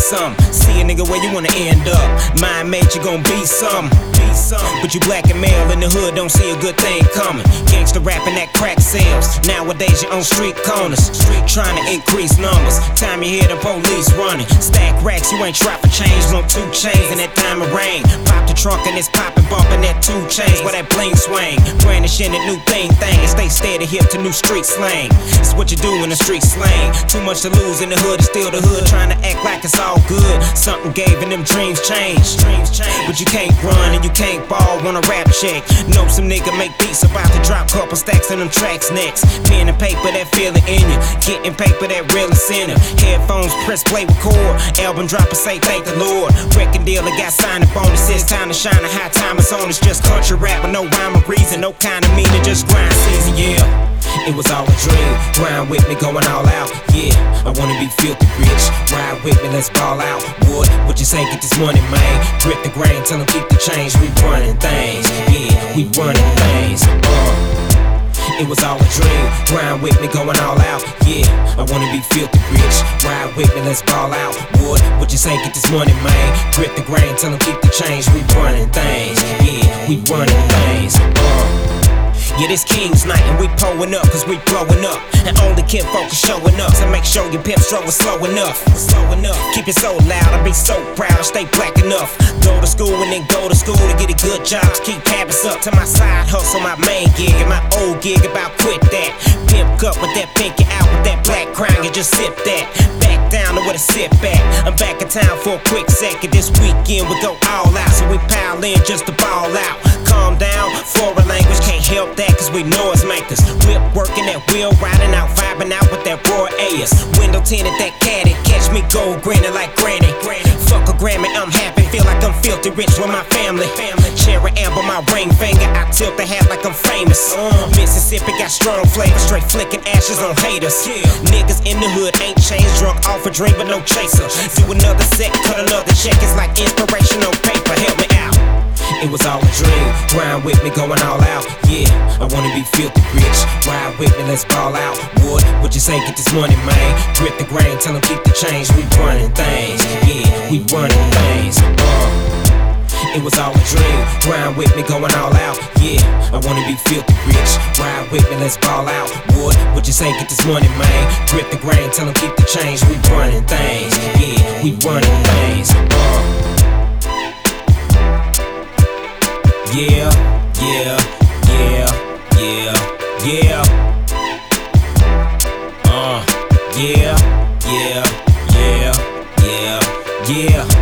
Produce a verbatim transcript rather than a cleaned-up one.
something. See a nigga where you wanna end up. Mind made you gon' be something. Be something. But you black and male in the hood, don't see a good thing coming. Gangsta rapping that crack sales. Nowadays you on street corners, trying to increase numbers. Time you hear the police running. Stack racks, you ain't try for change. Want two chains in that time of rain. Pop the trunk and it's popping, bumping that two chains where that bling swing. Brandishing that new thing thing and stay steady hip to new street slang. It's what you do in the street slang. Too much to lose in the hood, it's still the hood. Trying to act like it's all good. Something gave and them dreams change. Dreams change. But you can't run and you can't ball on a rap check. Know some nigga make beats about to drop couple stacks in them tracks next. Pen and paper that feeling in you. Getting paper that real incentive. Headphones press play record. Album drop and say thank the Lord. Record dealer got signed up on it. Says time to shine, a high time is on. It's just country rap with no rhyme or reason. No kind of meaning, just grind season, yeah. It was all a dream, grind with me, going all out. Yeah, I wanna be filthy rich. Ride with me, let's ball out. Wood, what you say, get this money, man. Grip the grain, tell them keep the change. We running things, yeah, we running things. Uh, it was all a dream, grind with me, going all out. Yeah, I wanna be filthy rich. Ride with me, let's ball out. Wood, what you say, get this money, man. Grip the grain, tell them keep the change. We running things, yeah, we running things. Uh, Yeah, this King's night and we pulling up cause we blowing up. And only Kin focus showing up. So make sure your pimp stroll is slow enough. Slow enough. Keep it so loud, I be so proud, stay black enough. Go to school and then go to school to get a good job. Keep habits up to my side hustle, my main gig. And my old gig about quit that. Pimp cup with that pinky out with that black crown, you just sip that. Back down to where the sip at. I'm back in town for a quick second. This weekend we go all out. So we pile in just to ball out. Calm down, foreign language, can't help that cause we noise makers. Whip working that wheel, riding out, vibing out with that raw Ayers. Window tinted that caddy, catch me gold grinning like granny. Fuck a Grammy, I'm happy, feel like I'm filthy rich with my family. Cherry amber, my ring finger, I tilt the hat like I'm famous. Mississippi got strong flavor, straight flicking ashes on haters. Niggas in the hood ain't changed, drunk off a drink but no chaser. Do another set, cut another check, it's like inspiration on paper, help me out. It was all a dream, grind with me, going all out. Yeah, I wanna be filthy rich. Ride with me, let's ball out. Wood, what you say, get this money, man. Grip the grain, tell them keep the change. We running things, yeah, we running things. Uh, it was all a dream, grind with me, going all out. Yeah, I wanna be filthy rich. Ride with me, let's ball out. Wood, what you say, get this money, man. Grip the grain, tell them keep the change. We running things, yeah, we running things. Uh, Yeah, yeah, yeah, yeah, yeah. Uh, yeah, yeah, yeah, yeah, yeah.